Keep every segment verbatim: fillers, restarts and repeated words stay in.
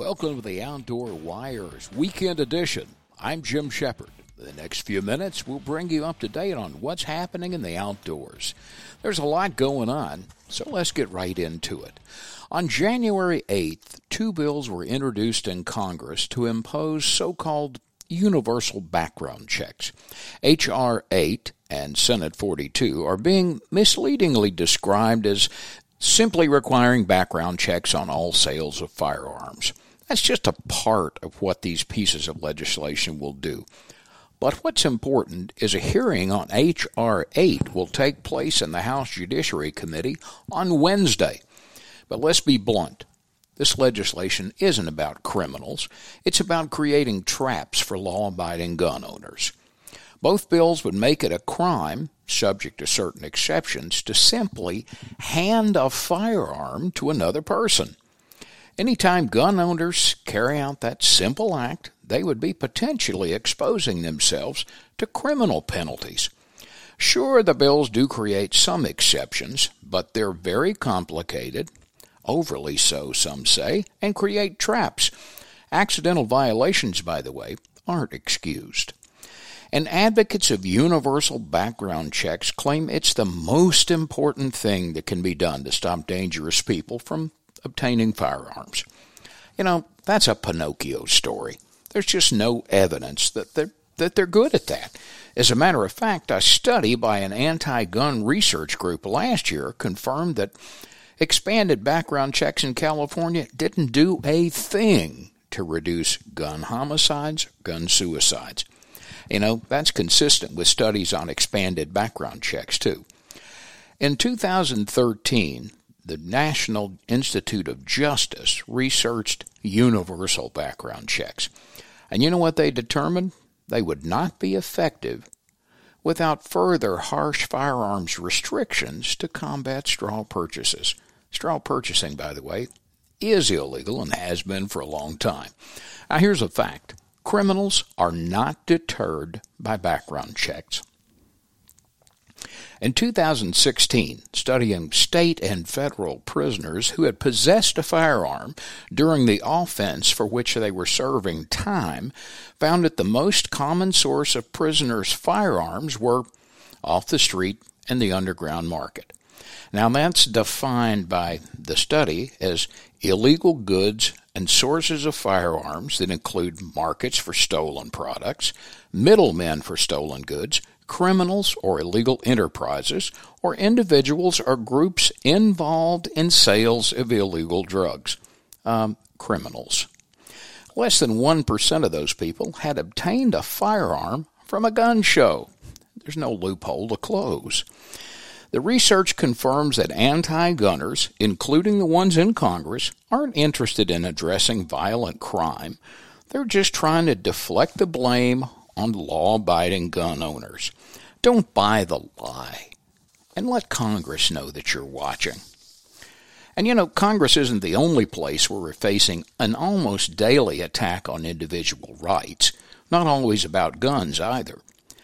Welcome to the Outdoor Wire's Weekend Edition. I'm Jim Shepard. For the next few minutes, we'll bring you up to date on what's happening in the outdoors. There's a lot going on, so let's get right into it. On January eighth, two bills were introduced in Congress to impose so-called universal background checks. H R eight and Senate forty-two are being misleadingly described as simply requiring background checks on all sales of firearms. That's just a part of what these pieces of legislation will do. But what's important is a hearing on H R eight will take place in the House Judiciary Committee on Wednesday. But let's be blunt. This legislation isn't about criminals. It's about creating traps for law-abiding gun owners. Both bills would make it a crime, subject to certain exceptions, to simply hand a firearm to another person. Anytime gun owners carry out that simple act, they would be potentially exposing themselves to criminal penalties. Sure, the bills do create some exceptions, but they're very complicated, overly so, some say, and create traps. Accidental violations, by the way, aren't excused. And advocates of universal background checks claim it's the most important thing that can be done to stop dangerous people from obtaining firearms. You know, that's a Pinocchio story. There's just no evidence that they're, that they're good at that. As a matter of fact, a study by an anti-gun research group last year confirmed that expanded background checks in California didn't do a thing to reduce gun homicides, gun suicides. You know, that's consistent with studies on expanded background checks, too. In two thousand thirteen, the National Institute of Justice researched universal background checks. And you know what they determined? They would not be effective without further harsh firearms restrictions to combat straw purchases. Straw purchasing, by the way, is illegal and has been for a long time. Now, here's a fact. Criminals are not deterred by background checks. In two thousand sixteen, studying state and federal prisoners who had possessed a firearm during the offense for which they were serving time found that the most common source of prisoners' firearms were off the street and the underground market. Now, that's defined by the study as illegal goods and sources of firearms that include markets for stolen products, middlemen for stolen goods, criminals or illegal enterprises, or individuals or groups involved in sales of illegal drugs. Um, criminals. Less than one percent of those people had obtained a firearm from a gun show. There's no loophole to close. The research confirms that anti-gunners, including the ones in Congress, aren't interested in addressing violent crime. They're just trying to deflect the blame on law-abiding gun owners. Don't buy the lie, and let Congress know that you're watching. And you know, Congress isn't the only place where we're facing an almost daily attack on individual rights, not always about guns either.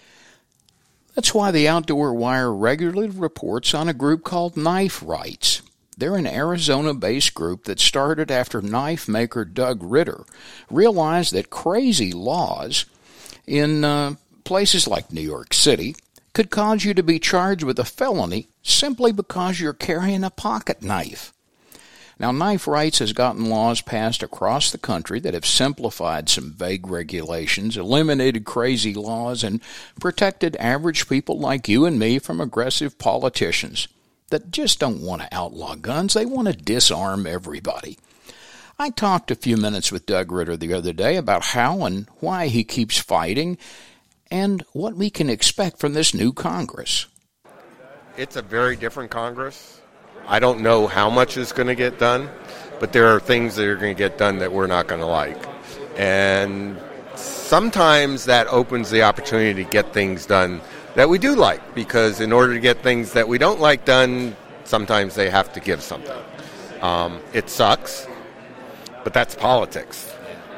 That's why the Outdoor Wire regularly reports on a group called Knife Rights. They're an Arizona-based group that started after knife maker Doug Ritter realized that crazy laws in uh, places like New York City could cause you to be charged with a felony simply because you're carrying a pocket knife. Now, Knife Rights has gotten laws passed across the country that have simplified some vague regulations, eliminated crazy laws, and protected average people like you and me from aggressive politicians that just don't want to outlaw guns. They want to disarm everybody. I talked a few minutes with Doug Ritter the other day about how and why he keeps fighting and what we can expect from this new Congress. It's a very different Congress. I don't know how much is going to get done, but there are things that are going to get done that we're not going to like. And sometimes that opens the opportunity to get things done that we do like, because in order to get things that we don't like done, sometimes they have to give something. Um, it sucks, but that's politics.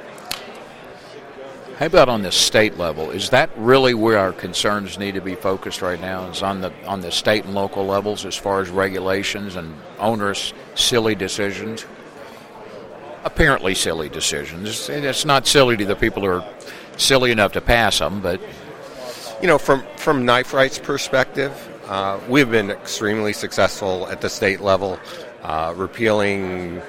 How about on the state level? Is that really where our concerns need to be focused right now? Is on the on the state and local levels as far as regulations and onerous, silly decisions? apparently silly decisions. It's not silly to the people who are silly enough to pass them, but you know, from from knife rights perspective, uh, we've been extremely successful at the state level, uh, repealing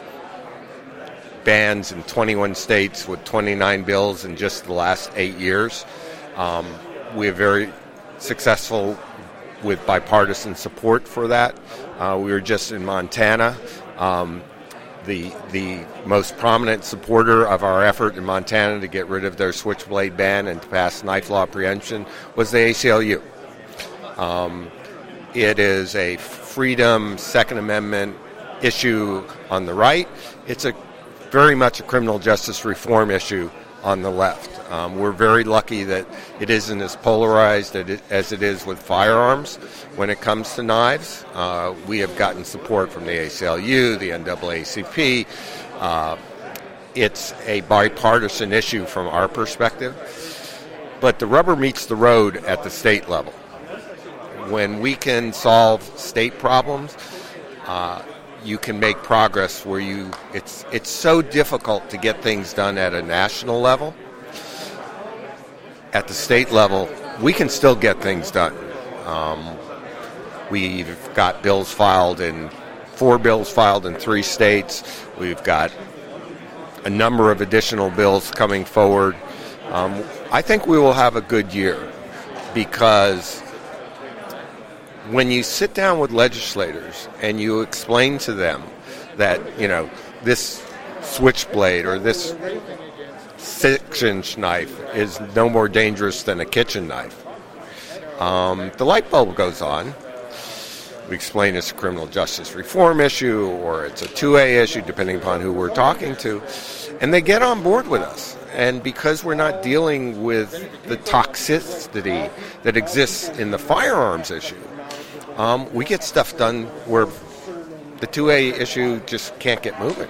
bans in twenty-one states with twenty-nine bills in just the last eight years. Um, we're very successful with bipartisan support for that. Uh, we were just in Montana. Um, the the most prominent supporter of our effort in Montana to get rid of their switchblade ban and to pass knife law preemption was the A C L U. Um, it is a freedom Second Amendment issue on the right. It's a very much a criminal justice reform issue on the left. Um, we're very lucky that it isn't as polarized as it is with firearms when it comes to knives. Uh, we have gotten support from the A C L U, the N double A C P. Uh, it's a bipartisan issue from our perspective. But the rubber meets the road at the state level. When we can solve state problems, uh, you can make progress where you it's it's so difficult to get things done at a national level. At the state level, we can still get things done. Um, we've got bills filed in four bills filed in three states. We've got a number of additional bills coming forward. Um, I think we will have a good year because when you sit down with legislators and you explain to them that, you know, this switchblade or this six-inch knife is no more dangerous than a kitchen knife, um, the light bulb goes on. We explain it's a criminal justice reform issue or it's a two A issue, depending upon who we're talking to, and they get on board with us. And because we're not dealing with the toxicity that exists in the firearms issue, Um, we get stuff done where the two A issue just can't get moving.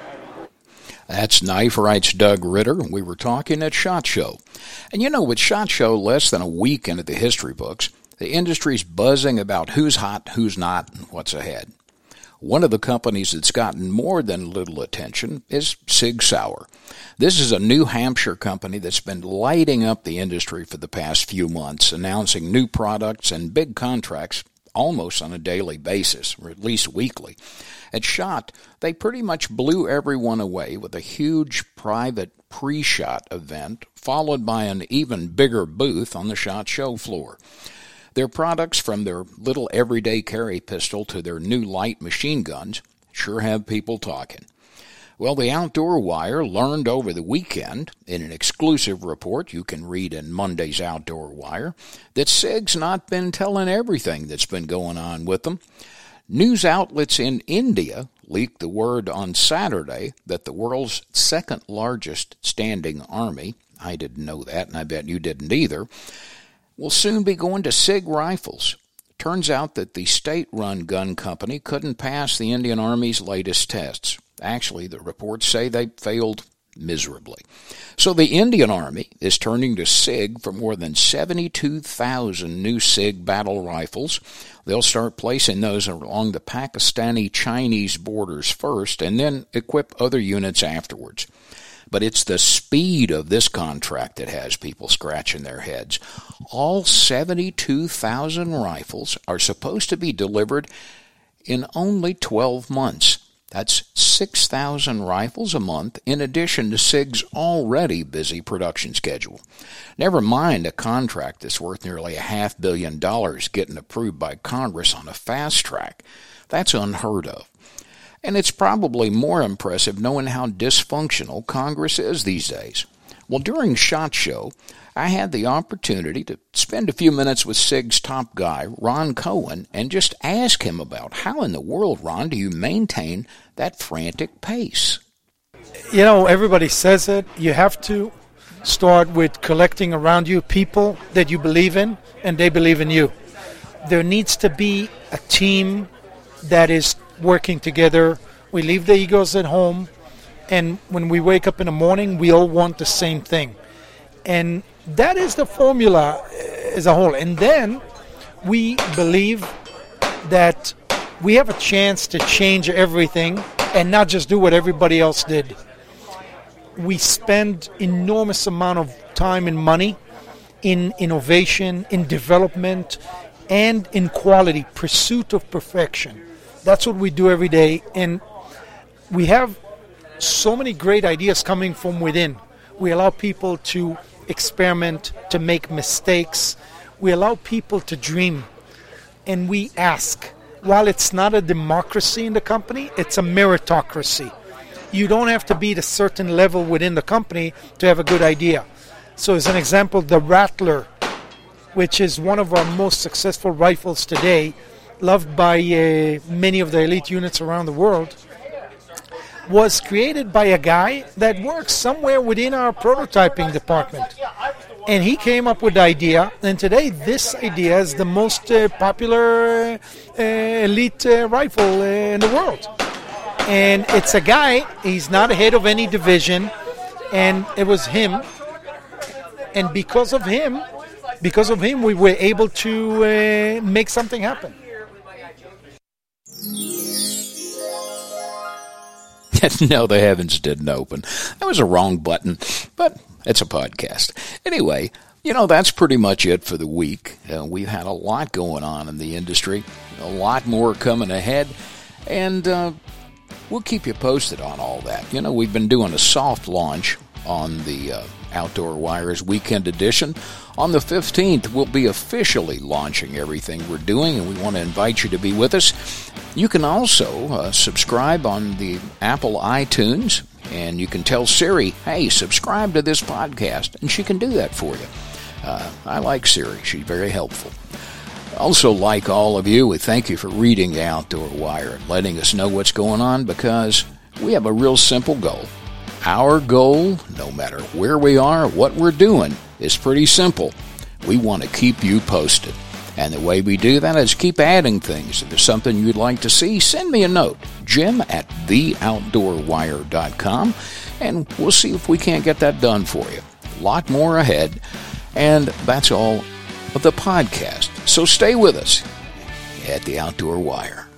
That's Knife Rights' Doug Ritter. We were talking at SHOT Show. And you know, with SHOT Show less than a week into the history books, the industry's buzzing about who's hot, who's not, and what's ahead. One of the companies that's gotten more than little attention is Sig Sauer. This is a New Hampshire company that's been lighting up the industry for the past few months, announcing new products and big contracts almost on a daily basis, or at least weekly. At SHOT, they pretty much blew everyone away with a huge private pre-SHOT event, followed by an even bigger booth on the SHOT Show floor. Their products, from their little everyday carry pistol to their new light machine guns, sure have people talking. Well, the Outdoor Wire learned over the weekend, in an exclusive report you can read in Monday's Outdoor Wire, that SIG's not been telling everything that's been going on with them. News outlets in India leaked the word on Saturday that the world's second largest standing army, I didn't know that, and I bet you didn't either, will soon be going to SIG rifles. Turns out that the state-run gun company couldn't pass the Indian Army's latest tests. Actually, the reports say they failed miserably. So the Indian Army is turning to SIG for more than seventy-two thousand new SIG battle rifles. They'll start placing those along the Pakistani-Chinese borders first and then equip other units afterwards. But it's the speed of this contract that has people scratching their heads. All seventy-two thousand rifles are supposed to be delivered in only twelve months. That's six thousand rifles a month in addition to SIG's already busy production schedule. Never mind a contract that's worth nearly a half billion dollars getting approved by Congress on a fast track. That's unheard of. And it's probably more impressive knowing how dysfunctional Congress is these days. Well, during SHOT Show, I had the opportunity to spend a few minutes with SIG's top guy, Ron Cohen, and just ask him about how in the world, Ron, do you maintain that frantic pace? You know, everybody says it. You have to start with collecting around you people that you believe in, and they believe in you. There needs to be a team that is working together. We leave the egos at home, and when we wake up in the morning, we all want the same thing. And that is the formula as a whole. And then we believe that we have a chance to change everything and not just do what everybody else did. we spend enormous amount of time and money in innovation, in development, and in quality, pursuit of perfection. That's what we do every day, and we have so many great ideas coming from within. We allow people to experiment, to make mistakes. We allow people to dream, and we ask. While it's not a democracy in the company, it's a meritocracy. You don't have to be at a certain level within the company to have a good idea. So as an example, the Rattler, which is one of our most successful rifles today, loved by uh, many of the elite units around the world, was created by a guy that works somewhere within our prototyping department. And he came up with the idea, and today this idea is the most uh, popular uh, elite uh, rifle uh, in the world. And it's a guy, he's not head of any division, and it was him. And because of him, because of him, we were able to uh, make something happen. No, the heavens didn't open. That was a wrong button, but it's a podcast. Anyway, you know, that's pretty much it for the week. Uh, we've had a lot going on in the industry, a lot more coming ahead, and uh, we'll keep you posted on all that. You know, we've been doing a soft launch on the uh, Outdoor Wires Weekend Edition. On the fifteenth, we'll be officially launching everything we're doing, and we want to invite you to be with us. You can also uh, subscribe on the Apple iTunes, and you can tell Siri, hey, subscribe to this podcast, and she can do that for you. Uh, I like Siri. She's very helpful. Also, like all of you, we thank you for reading the Outdoor Wire and letting us know what's going on, because we have a real simple goal. Our goal, no matter where we are, what we're doing, is pretty simple. We want to keep you posted. And the way we do that is keep adding things. If there's something you'd like to see, send me a note, Jim at the outdoor wire dot com, and we'll see if we can't get that done for you. A lot more ahead, and that's all of the podcast. So stay with us at the Outdoor Wire.